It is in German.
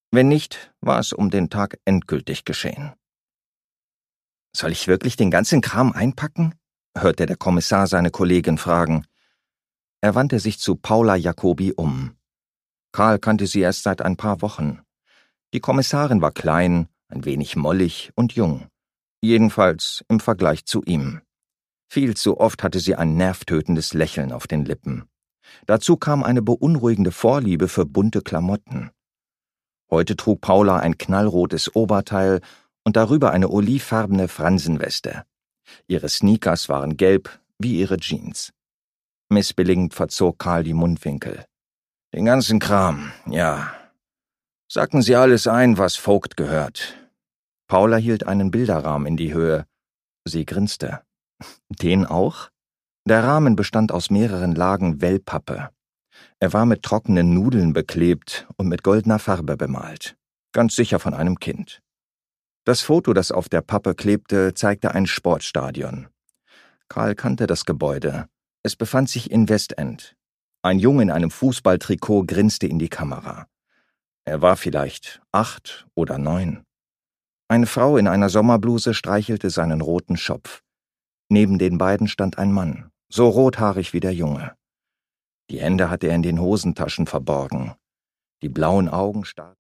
Wenn nicht, war es um den Tag endgültig geschehen. »Soll ich wirklich den ganzen Kram einpacken?« hörte der Kommissar seine Kollegin fragen. Er wandte sich zu Paula Jacobi um. Karl kannte sie erst seit ein paar Wochen. Die Kommissarin war klein, ein wenig mollig und jung. Jedenfalls im Vergleich zu ihm. Viel zu oft hatte sie ein nervtötendes Lächeln auf den Lippen. Dazu kam eine beunruhigende Vorliebe für bunte Klamotten. Heute trug Paula ein knallrotes Oberteil und darüber eine olivfarbene Fransenweste. Ihre Sneakers waren gelb wie ihre Jeans. Missbilligend verzog Karl die Mundwinkel. »Den ganzen Kram, ja. Sacken Sie alles ein, was Vogt gehört.« Paula hielt einen Bilderrahmen in die Höhe. Sie grinste. »Den auch?« Der Rahmen bestand aus mehreren Lagen Wellpappe. Er war mit trockenen Nudeln beklebt und mit goldener Farbe bemalt. Ganz sicher von einem Kind. Das Foto, das auf der Pappe klebte, zeigte ein Sportstadion. Karl kannte das Gebäude. Es befand sich in Westend. Ein Junge in einem Fußballtrikot grinste in die Kamera. Er war vielleicht 8 oder 9. Eine Frau in einer Sommerbluse streichelte seinen roten Schopf. Neben den beiden stand ein Mann, so rothaarig wie der Junge. Die Hände hatte er in den Hosentaschen verborgen. Die blauen Augen starrten